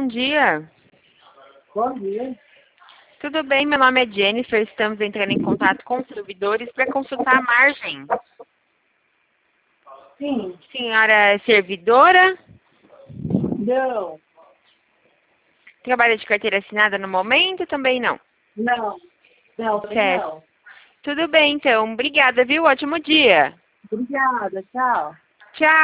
dia. Bom dia. Tudo bem? Meu nome é Jennifer. Estamos entrando em contato com os servidores para consultar a margem. Sim. Senhora é servidora? Não. Trabalha de carteira assinada no momento? Também não. Não. Não, também Certo. não. Tudo bem, então. Obrigada, viu? Ótimo dia. Obrigada. Tchau. Tchau.